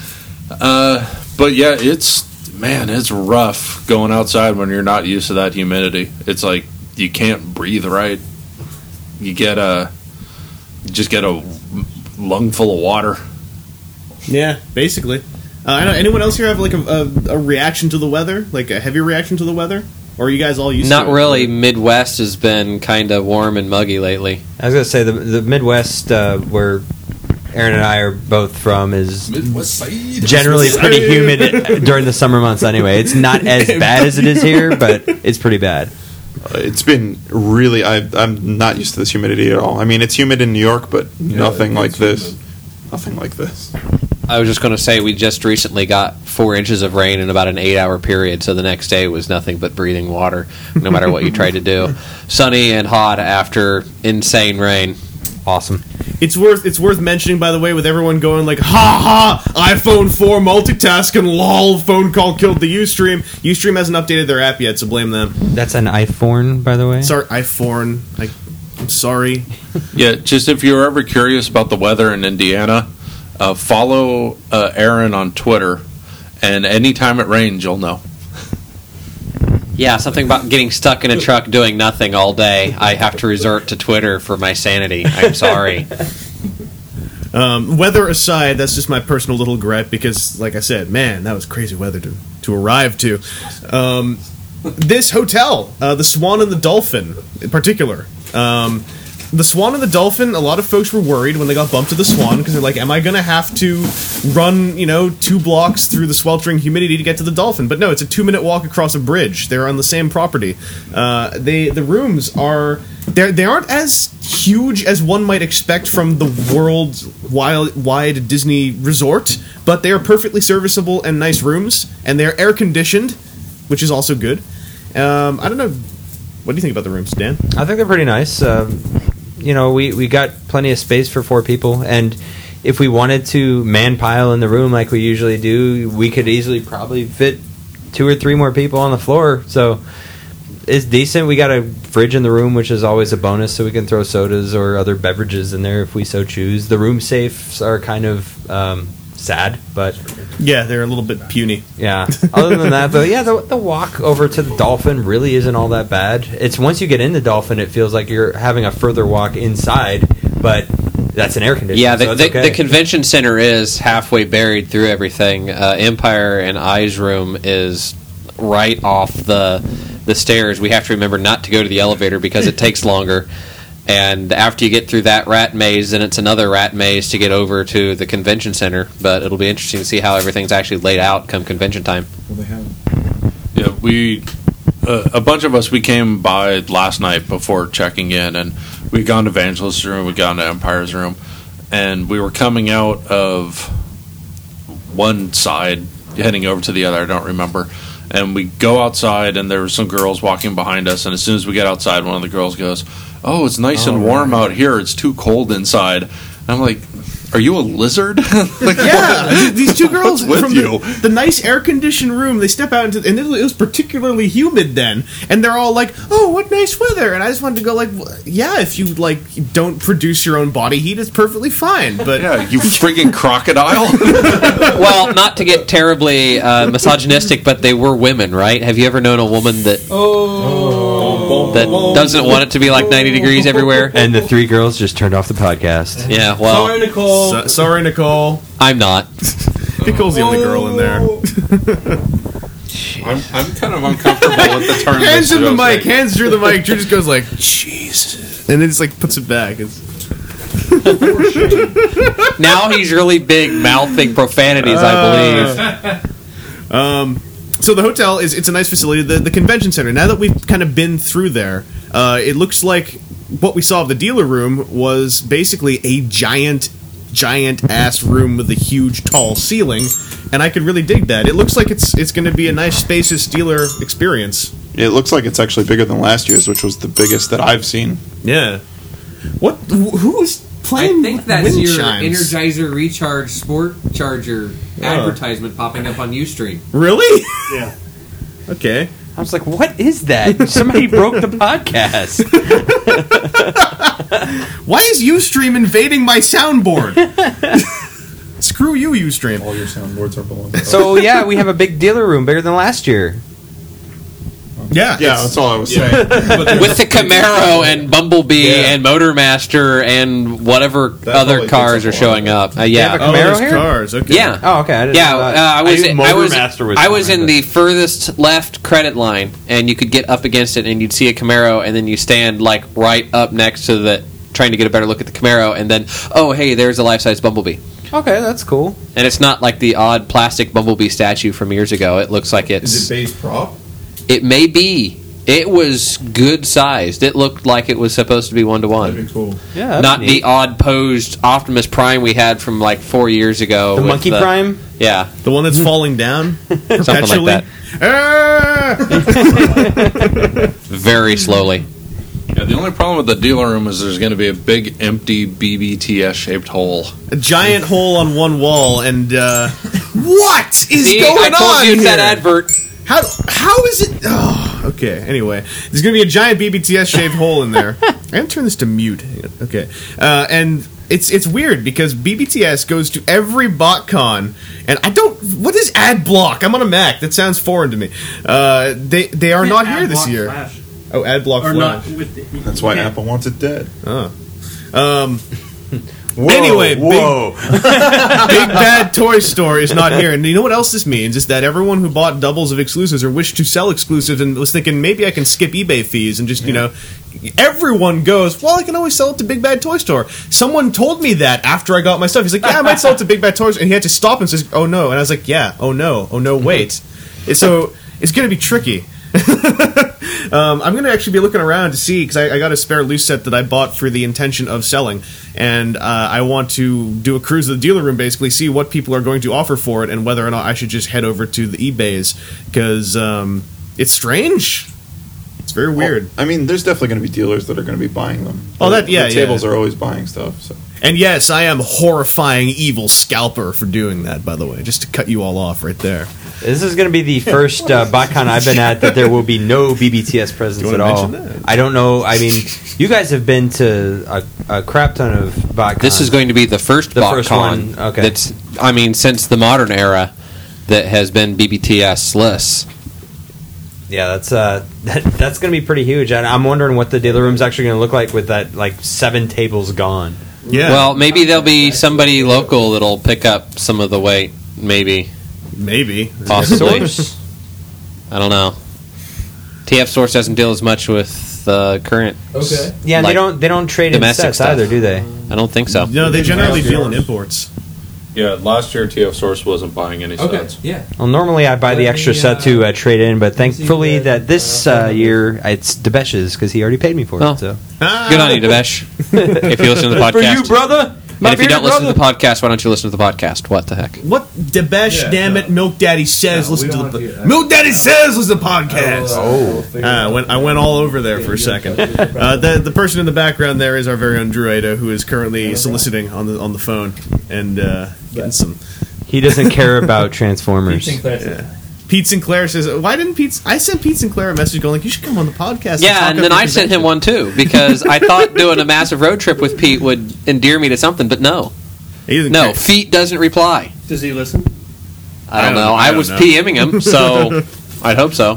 Uh, but yeah, it's, man, it's rough going outside when you're not used to that humidity. It's like you can't breathe right. You get a, you just get a lung full of water. Yeah, basically. Uh, I know. Anyone else here have like a, a, a reaction to the weather, like a heavy reaction to the weather, or are you guys all used Not to it? really. Midwest has been kind of warm and muggy lately. I was going to say the the Midwest, uh, where Aaron and I are both from, is Midwest Side. generally pretty humid during the summer months. Anyway, it's not as bad as it is here, but it's pretty bad. Uh, it's been really. I, I'm not used to this humidity at all. I mean, it's humid in New York, but nothing like this. Nothing like this. I was just going to say we just recently got four inches of rain in about an eight-hour period, so the next day was nothing but breathing water, no matter what you tried to do. Sunny and hot after insane rain. Awesome. It's worth it's worth mentioning, by the way, with everyone going like, ha ha, iPhone four multitasking, lol, phone call killed the Ustream. Ustream hasn't updated their app yet, so blame them. That's an iPhone, by the way. Sorry, iPhone. I, I'm sorry. Yeah, just if you're ever curious about the weather in Indiana, uh, follow uh, Aaron on Twitter, and anytime it rains, you'll know. Yeah, something about getting stuck in a truck doing nothing all day. I have to resort to Twitter for my sanity. I'm sorry. Um, weather aside, that's just my personal little gripe because, like I said, man, that was crazy weather to, to arrive to. Um, this hotel, uh, the Swan and the Dolphin in particular. Um, the Swan and the Dolphin, a lot of folks were worried when they got bumped to the Swan because they're like, am I going to have to run, you know, two blocks through the sweltering humidity to get to the Dolphin? But no, it's a two-minute walk across a bridge. They're on the same property. Uh, they the rooms are... They're, they aren't as huge as one might expect from the world-wide Disney resort, but they are perfectly serviceable and nice rooms, and they're air-conditioned, which is also good. Um, I don't know. What do you think about the rooms, Dan? I think they're pretty nice. Um, you know, we, we got plenty of space for four people, and if we wanted to man pile in the room like we usually do, we could easily probably fit two or three more people on the floor, so it's decent. We got a fridge in the room, which is always a bonus, so we can throw sodas or other beverages in there if we so choose. The room safes are kind of um, sad, but yeah, they're a little bit puny. Yeah. Other than that, though, yeah, the, the walk over to the Dolphin really isn't all that bad. It's once you get in the Dolphin, it feels like you're having a further walk inside, but that's an air conditioner. Yeah, the, so it's the, okay. the convention center is halfway buried through everything. Uh, Empire and I's room is right off the the stairs. We have to remember not to go to the elevator because it takes longer. And after you get through that rat maze, then it's another rat maze to get over to the convention center. But it'll be interesting to see how everything's actually laid out come convention time. Well, they have. Yeah, we uh, a bunch of us we came by last night before checking in, and we gone to Evangelist's room, we gone to Empire's room, and we were coming out of one side, heading over to the other. I don't remember. And we go outside, and there were some girls walking behind us. And as soon as we get outside, one of the girls goes, "Oh, it's nice oh, and warm right. out here. It's too cold inside." And I'm like, "Are you a lizard?" Like, yeah, these two girls with from you? The, the nice air-conditioned room, they step out into, and it, it was particularly humid then, and they're all like, "Oh, what nice weather!" And I just wanted to go like, "Yeah, if you like don't produce your own body heat, it's perfectly fine." But yeah, you friggin' crocodile. Well, not to get terribly uh, misogynistic, but they were women, right? Have you ever known a woman that Oh. that doesn't want it to be like ninety degrees everywhere? And the three girls just turned off the podcast. Yeah, well, Sorry, Nicole. So- sorry, Nicole. I'm not. Nicole's the only girl in there. I'm, I'm kind of uncomfortable with the turn. Hands this in the show's mic. taking. Hands through the mic. Drew just goes like, "Jesus," and then just like puts it back. It's, Now he's really big mouthing profanities, I believe. Um, so the hotel is it's a nice facility. The the convention center. Now that we've kind of been through there, uh, it looks like what we saw of the dealer room was basically a giant, giant ass room with a huge, tall ceiling, and I could really dig that. It looks like it's it's going to be a nice, spacious dealer experience. It looks like it's actually bigger than last year's, which was the biggest that I've seen. Yeah. What? wh- Who is playing? I think that's wind your chimes? Energizer Recharge Sport Charger advertisement popping up on Ustream. Really? Yeah. Okay. I was like, what is that? Somebody broke the podcast. Why is Ustream invading my soundboard? Screw you, Ustream. All your soundboards are below. So, yeah, we have a big dealer room, bigger than last year. Yeah. Yeah, it's- that's all I was saying. With the Camaro and Bumblebee Yeah. and Motormaster and whatever That other probably cars are takes up a lot. showing up. Uh, have a yeah. Oh, Camaro there's here? cars. Okay. Yeah. Oh, okay. I didn't Yeah, know uh, that. I was knew I was Motormaster was I was fine, in but- the furthest left credit line, and you could get up against it, and you'd see a Camaro, and then you stand like right up next to the, trying to get a better look at the Camaro, and then oh hey, there's a life size Bumblebee, Okay, that's cool. and it's not like the odd plastic Bumblebee statue from years ago. It looks like it's Is it base prop? it may be. It was good sized. It looked like it was supposed to be one to That'd one. be cool. Yeah, that's Not neat. the odd posed Optimus Prime we had from like four years ago. the with Monkey Prime. Yeah, The one that's falling down something perpetually. like that. Ah! Very slowly. Yeah, the only problem with the dealer room is there's going to be a big empty B B T S shaped hole. A giant hole on one wall, and uh, what is See, going I told on you it's here? that advert. How how is it? Oh, okay. Anyway, there's gonna be a giant B B T S shaped hole in there. I'm gonna turn this to mute. Okay, uh, and it's it's weird because B B T S goes to every BotCon, and I don't. What is ad block? I'm on a Mac. That sounds foreign to me. Uh, they they are not here this year. Flash. Oh, ad block Or flash. not. With the, That's why Apple wants it dead. Oh. Um. Whoa, Anyway, big- whoa. Big Bad Toy Store is not here. And you know what else this means? Is that everyone who bought doubles of exclusives or wished to sell exclusives and was thinking, maybe I can skip eBay fees and just, you know, everyone goes, well, I can always sell it to Big Bad Toy Store. Someone told me that after I got my stuff. He's like, yeah, I might sell it to Big Bad Toy Store. And he had to stop and says, oh, no. And I was like, yeah, oh, no, oh, no, wait. And so it's going to be tricky. um, I'm going to actually be looking around to see, because I, I got a spare loose set that I bought for the intention of selling, and uh, I want to do a cruise of the dealer room, basically, see what people are going to offer for it, and whether or not I should just head over to the eBays, because um, it's strange. It's very weird. Well, I mean, there's definitely going to be dealers that are going to be buying them. Oh, that- The- yeah, the tables yeah. are always buying stuff. So And yes, I am horrifying evil scalper for doing that, by the way, just to cut you all off right there. This is going to be the first uh, BotCon I've been at that there will be no B B T S presence Do you at wanna all. mention that? I don't know. I mean, you guys have been to a, a crap ton of BotCon. This is going to be the first The first BotCon one, okay. that's, I mean, since the modern era that has been B B T S-less. Yeah, that's uh, that, that's going to be pretty huge. And I'm wondering what the dealer room's actually going to look like with that like seven tables gone. Yeah. Well, maybe there'll be somebody local that'll pick up some of the weight. Maybe. Maybe. Possibly. I don't know. T F Source doesn't deal as much with the current. Okay. Yeah, and like, they don't they don't trade in domestic sets stuff. either, do they? I don't think so. No, they generally deal in imports. Yeah, last year T F Source wasn't buying any Okay. sets. Yeah. Well, normally I buy the Let extra me, set to uh, uh, trade in, but let me see thankfully the- that this uh, year it's Debesh's because he already paid me for Oh. it. So Good on you, Devesh. If you listen to the podcast. for you, brother. And if you don't listen to the podcast, why don't you listen to the podcast? What the heck? What Debesh, Yeah, damn it, no. Milk Daddy says, No, listen we to don't the wanna do that. Milk Daddy says, listen to the podcast. Oh. Uh, I went, I went all over there for a second. Uh, the the person in the background there is our very own Drew Ada, who is currently soliciting on the on the phone and uh, getting some. He doesn't care about Transformers. Yeah. Pete Sinclair says, "Why didn't Pete?" I sent Pete Sinclair a message going like, "You should come on the podcast." Yeah, talk and about then the I sent him convention." one too because I thought doing a massive road trip with Pete would endear me to something, but no. He doesn't No, care. Feet doesn't reply. Does he listen? I don't, I don't know. know. I I, don't was know. PMing him, so I'd hope so.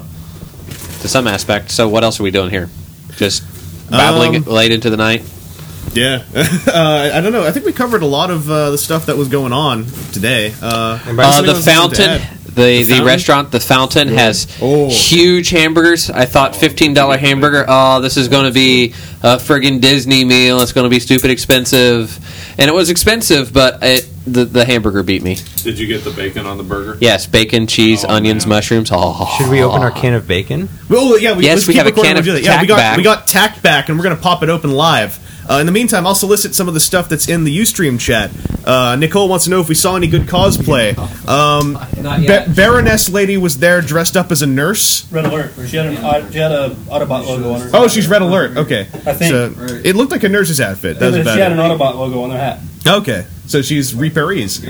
To some aspect. So what else are we doing here? Just babbling Um, it late into the night? Yeah, uh, I don't know. I think we covered a lot of uh, the stuff that was going on today. Uh, Uh, the Fountain, the, the, Fountain? restaurant, the Fountain, has Oh. huge hamburgers. I thought fifteen dollar hamburger. Oh, this is going to be a friggin' Disney meal. It's going to be stupid expensive, and it was expensive, but it, the the hamburger beat me. Did you get the bacon on the burger? Yes, bacon, cheese, Oh, onions, man. mushrooms. Oh, Should we open our can of bacon? Well, yeah, we, Yes, let's we keep have a recording can when of we do that. Yeah, we Tack got back. we got tack back, and we're gonna pop it open live. Uh, in the meantime, I'll solicit some of the stuff that's in the Ustream chat. Uh, Nicole wants to know if we saw any good cosplay. Um, Not Ba- yet. Baroness lady was there dressed up as a nurse. Red Alert. She had an she had a Autobot logo on her. Oh, she's Red Alert. Okay, I think. so it looked like a nurse's outfit. That was she had an about Autobot logo on her hat, it. Okay, so she's Reparees.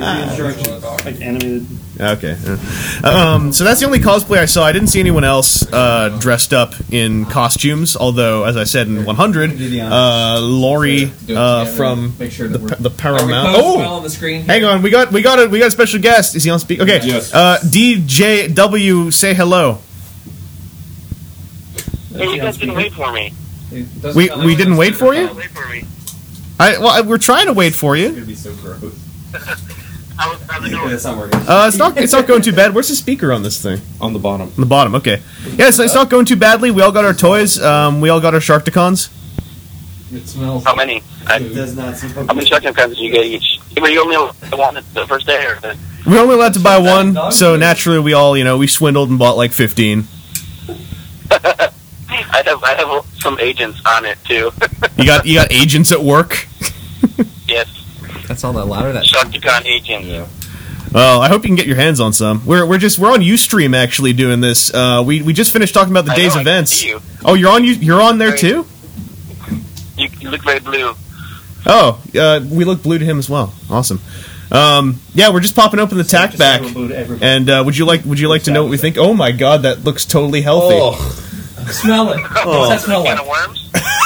like animated. Okay. yeah. Um, so that's the only cosplay I saw. I didn't see anyone else uh, dressed up in costumes. Although, as I said in one hundred, uh, Lori uh, from Make sure the, that we're the Paramount. Are we posed Oh, well on the screen. hang on. We got we got a we got a special guest. Is he on speak? Okay. Yes. Uh, D J W, say hello. Hey, you guys didn't wait for me. It doesn't We sound like we didn't it's- wait for you. Wait for me. I well, I, we're trying to wait for you. It's gonna be so gross. How's, how's it going? It's not working. Uh, it's not it's not going too bad. Where's the speaker on this thing? On the bottom. On the bottom. Okay. Yeah, so it's not going too badly. We all got our toys. Um, we all got our Sharkticons. It smells. How many? I, does not seem. how many shotgun pens did you get each? Were you only one the first day, or the, We're only allowed to buy one, so naturally we all, you know, we swindled and bought like fifteen. I have I have some agents on it too. You got you got agents at work. Yes, That's all that louder. That Shaktikan agents. Yeah. Well, I hope you can get your hands on some. We're we're just we're on Ustream actually doing this. Uh, we we just finished talking about the I day's know, I can events. see you. Oh, you're on you you're on there Right. too. You, you look very blue. Oh, uh, we look blue to him as well. Awesome. Um, yeah, we're just popping open the tack back. And uh, would you like would you like to know what we think? Oh my God, that looks totally healthy. Oh. Smell it. What's that smell Can like? of worms?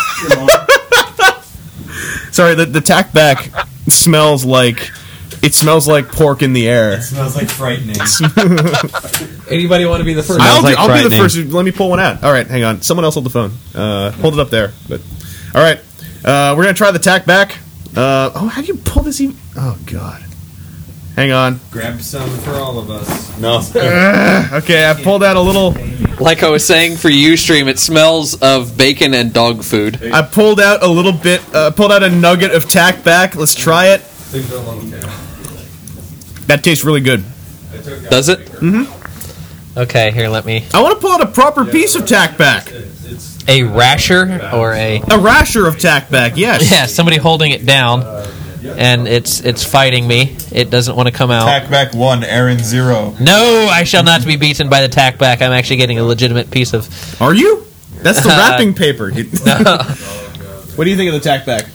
Sorry, the the tack back smells like it smells like pork in the air. Smells like frightening. Anybody want to be the first? I'll, like do, I'll be the frightening. first. Let me pull one out. All right, hang on. Someone else hold the phone. Uh, hold it up there. But all right, uh, we're gonna try the tack back. Uh, oh, how do you pull this even? Oh God. Hang on. Grab some for all of us. No. Uh, okay, I pulled out a little. Like I was saying for Ustream, it smells of bacon and dog food. I pulled out a little bit. Uh, pulled out a nugget of tack back. Let's try it. That tastes really good. Does it? Mm-hmm. Okay, here, let me. I want to pull out a proper piece of tack back. A rasher or a A rasher of tack back. Yes. yeah, somebody holding it down, and it's it's fighting me. It doesn't want to come out. Tackback one, Aaron zero. No, I shall not be beaten by the tackback. I'm actually getting a legitimate piece of. Are you? That's the Uh, wrapping paper. What do you think of the tack back?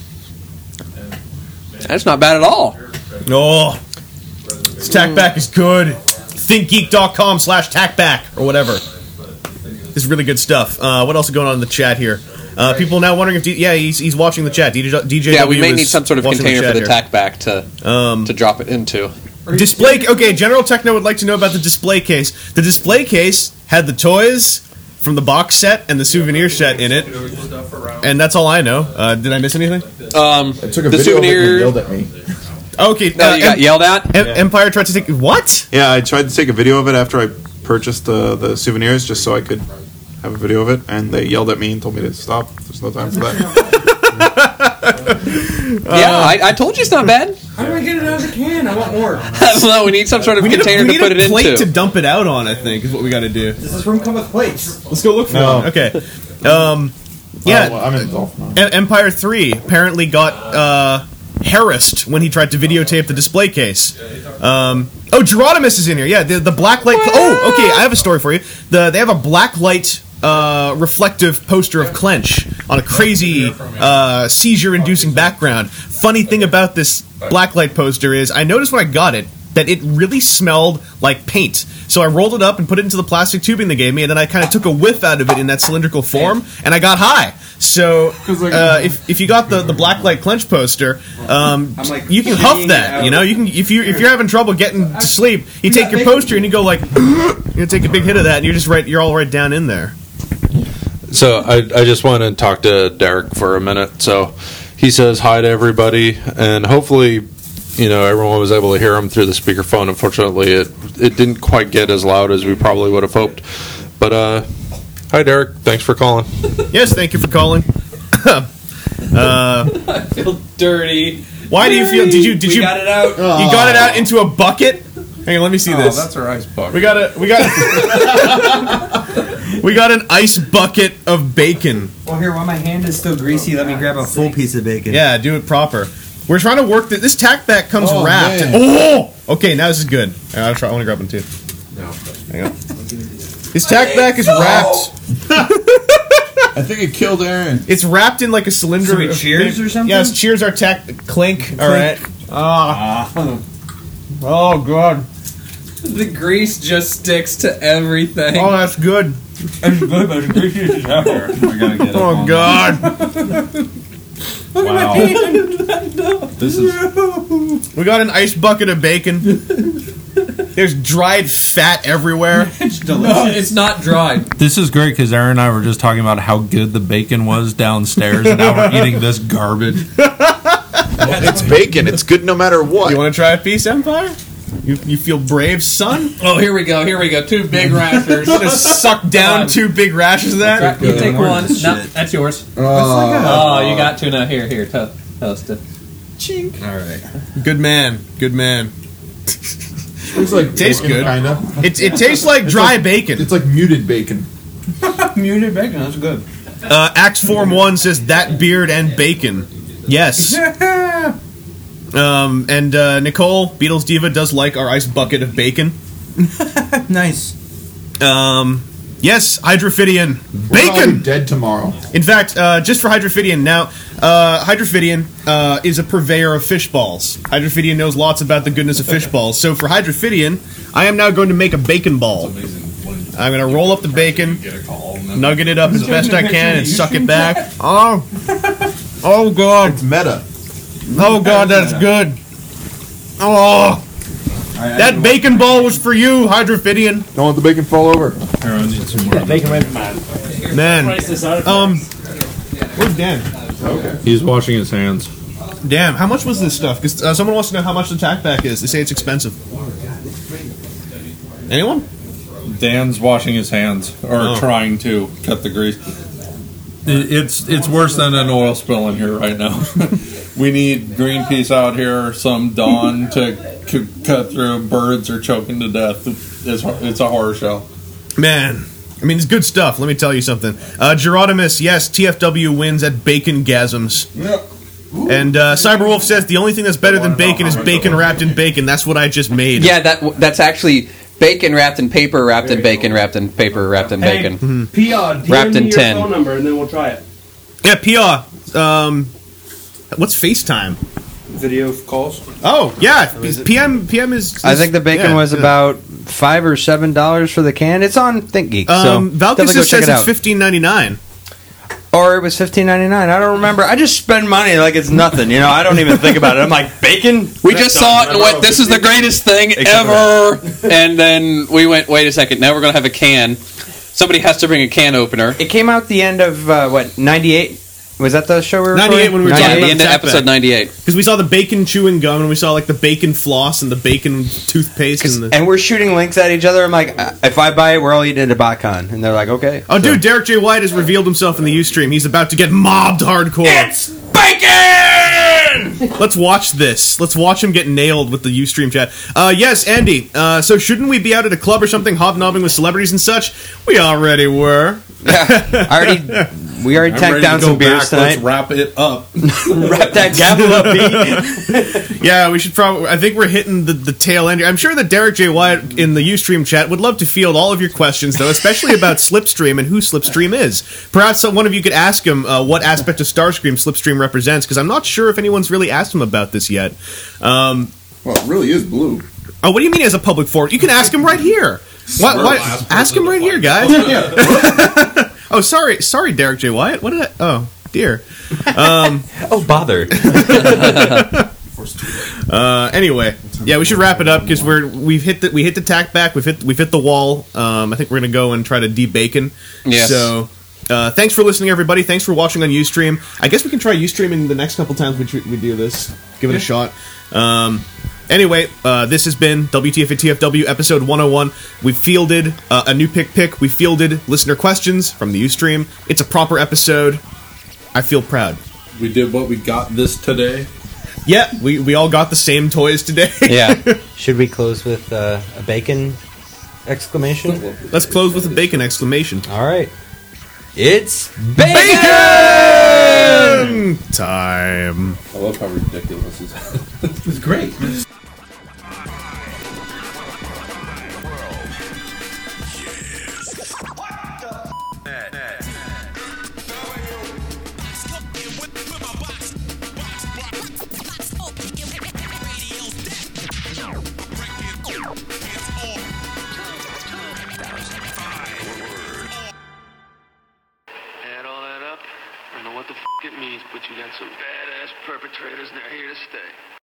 That's not bad at all. Oh, this tack back is good. ThinkGeek.com slash tackback or whatever. This is really good stuff. Uh, what else is going on in the chat here? Uh, people now wondering if D- yeah he's, he's watching the chat. D J, D J Yeah, we W may is need some sort of watching container for the chat tack back to Um, to drop it into. here. Display. Okay, General Techno would like to know about the display case. The display case had the toys from the box set and the souvenir set in it, and that's all I know. Uh, did I miss anything? Um, I took a the video of it and souvenir. they yelled at me. Okay, No, uh, you got Em- yelled at. Em- Empire tried to take what? Yeah, I tried to take a video of it after I purchased the the souvenirs just so I could have a video of it, and they yelled at me and told me to stop. There's no time for that. Yeah, I, I told you it's not bad. How do I get it out of the can? I want more. Well, we need some sort of We need a, container we to need put a it plate into. to dump it out on. I think is what we got to do. Does this room come with plates? Let's go look for No. one. Okay. Um, yeah. Oh, well, I'm in golf now. Em- Empire three apparently got uh, harassed when he tried to videotape the display case. Um, oh, Geronimus is in here. Yeah, the, the black light. Oh, okay. I have a story for you. The they have a black light uh, reflective poster of Clench on a crazy uh, seizure-inducing background. Funny thing about this black light poster is I noticed when I got it that it really smelled like paint. So I rolled it up and put it into the plastic tubing they gave me, and then I kind of took a whiff out of it in that cylindrical form, and I got high. So uh, if if you got the, the blacklight Clench poster, um, you can huff that. You know, you can if you if you're having trouble getting to sleep, you take your poster and you go like, you take a big hit of that, and you're just right. You're all right down in there. So I, I just want to talk to Derek for a minute. So he says hi to everybody, and hopefully, you know, everyone was able to hear him through the speakerphone. Unfortunately, it it didn't quite get as loud as we probably would have hoped. But uh, hi, Derek. Thanks for calling. Yes, thank you for calling. uh, I feel dirty. Why do you feel? Did you did We you got it out. You got it out into a bucket? Hang on, let me see Oh, this. that's our ice bucket. We got a we got we got an ice bucket of bacon. Well, here, while my hand is still greasy, let me grab a full piece of bacon. Yeah, do it proper. We're trying to work this. This tack back comes Oh, wrapped. man. Oh, okay. Now this is good. I'll try. I want to grab one too. Hang on. This tack back is wrapped. I think it killed Aaron. It's wrapped in like a cylinder. Should we of cheers big- or something? Yes, cheers. Our tack clink. All right. Ah. Oh god. The grease just sticks to everything. Oh, that's good. It's good, but it's greasy as hell. We gotta get it Oh on god. Wow. This is We got an ice bucket of bacon. There's dried fat everywhere. It's delicious. It's not dried. This is great because Aaron and I were just talking about how good the bacon was downstairs, and now we're eating this garbage. It's bacon. It's good no matter what. You want to try a piece, Empire? You you feel brave, son? Oh, here we go. Here we go. Two big rashers. Gonna suck down two big rashes of that? You take one. No, that's yours. Oh, you got two now. Here, here. To- toast it. Chink. All right. Good man. Good man. it's like Tastes bacon, good. Kinda. It, it tastes like It's dry like- bacon. It's like muted bacon. Muted bacon, that's good. Uh, Axe Form One says that beard and bacon. Yes. Um, and uh, Nicole Beatles Diva does like our ice bucket of bacon. Nice. Um, yes, Hydrophidian We're all bacon. dead tomorrow. In fact, uh, just for Hydrophidian now, uh, Hydrophidian uh, is a purveyor of fish balls. Hydrophidian knows lots about the goodness of fish balls. So for Hydrophidian, I am now going to make a bacon ball. I'm going to roll up the bacon, nugget it up as best I can, and suck it back. Oh, oh God, It's meta. oh God, that's good. Oh, that bacon ball was for you, Hydrophidian. Don't let the bacon fall over. Here, I need some more. Bacon right from mine. Man, um, where's Dan? He's washing his hands. Damn, how much was this stuff? Because uh, someone wants to know how much the tack pack is. They say it's expensive. Anyone? Dan's washing his hands, or Oh. trying to cut the grease. It- It's it's worse than an oil spill in here right now. We need Greenpeace out here, some Dawn to c- cut through. Birds are choking to death. It's it's a horror show. Man, I mean, it's good stuff. Let me tell you something. Uh, Gerodimus, yes, T F W wins at bacon gasms. And uh, Cyberwolf says the only thing that's better than bacon is bacon wrapped in bacon. That's what I just made. Yeah, that that's actually bacon wrapped in paper, wrapped in bacon, wrapped in paper, wrapped in bacon. P R, D M Wrapped in me your tin. phone number, and then we'll try it. Yeah, P R. Um, what's FaceTime? Video calls. Oh, yeah. P M P M is. I think the bacon yeah, was yeah. about five or seven dollars for the can. It's on ThinkGeek. Um, so Valkus definitely go check says it it's out. fifteen ninety nine. Or it was fifteen ninety nine. I don't remember. I just spend money like it's nothing. You know, I don't even think about it. I'm like, bacon? We just saw it and went, this is the greatest thing ever. And then we went, wait a second, now we're going to have a can. Somebody has to bring a can opener. It came out the end of, uh, what, ninety-eight? Was that the show we were ninety-eight recording? when we were Yeah, talking the about end the of tack episode pack. ninety-eight. Because we saw the bacon chewing gum and we saw like the bacon floss and the bacon toothpaste. And, the- And we're shooting links at each other. I'm like, uh, if I buy it, we're all eating at a BotCon. And they're like, okay. oh, So- dude, Derek J. White has revealed himself in the Ustream. He's about to get mobbed hardcore. It's bacon! Let's watch this. Let's watch him get nailed with the Ustream chat. Uh, yes, Andy. Uh, so shouldn't we be out at a club or something, hobnobbing with celebrities and such? We already were. I already, we already I'm tacked ready down to go some beers back. tonight. Let's wrap it up. Wrap that gavel up, B. Yeah, we should probably. I think we're hitting the, the tail end. I'm sure that Derek J. White in the Ustream chat would love to field all of your questions, though, especially about Slipstream and who Slipstream is. Perhaps some, one of you could ask him uh, what aspect of Starscream Slipstream represents, because I'm not sure if anyone's really asked him about this yet. Um, Well, it really is blue. oh, what do you mean as a public forum? You can ask him right here. What, what? Ask him right here, guys. Oh, sorry, sorry, Derek J. Wyatt. What did I? Oh, dear. Um, oh, bother. uh, anyway, yeah, we should wrap it up because we're we've hit the we hit the tack back. We've hit we've hit the wall. Um, I think we're gonna go and try to de-bacon. Yes. So. Uh, thanks for listening, everybody. Thanks for watching on Ustream. I guess we can try Ustreaming the next couple times we, tr- we do this. Give it a shot. Um, anyway, uh, this has been W T F A T F W episode one oh one. We fielded uh, a new pick pick. We fielded listener questions from the Ustream. It's a proper episode. I feel proud. We did what we got this today. Yeah, we, we all got the same toys today. Yeah. Should we close with uh, a bacon exclamation? Let's close with a bacon exclamation. All right. It's bacon! Bacon time. I love how ridiculous this is. It's great. Add all that up, I know what the f it means, but you got some badass perpetrators and they're here to stay.